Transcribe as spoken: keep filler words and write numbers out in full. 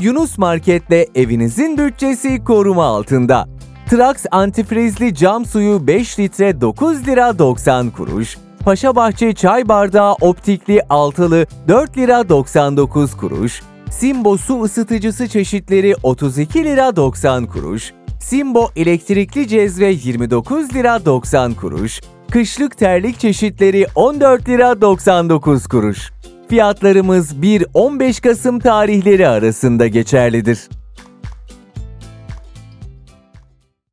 Yunus Market'le evinizin bütçesi koruma altında. Trax antifrizli cam suyu beş litre dokuz lira doksan kuruş. Paşabahçe çay bardağı optikli altılı dört lira doksan dokuz kuruş. Simbo su ısıtıcısı çeşitleri otuz iki lira doksan kuruş. Simbo elektrikli cezve yirmi dokuz lira doksan kuruş. Kışlık terlik çeşitleri on dört lira doksan dokuz kuruş. Fiyatlarımız bir on beş Kasım tarihleri arasında geçerlidir.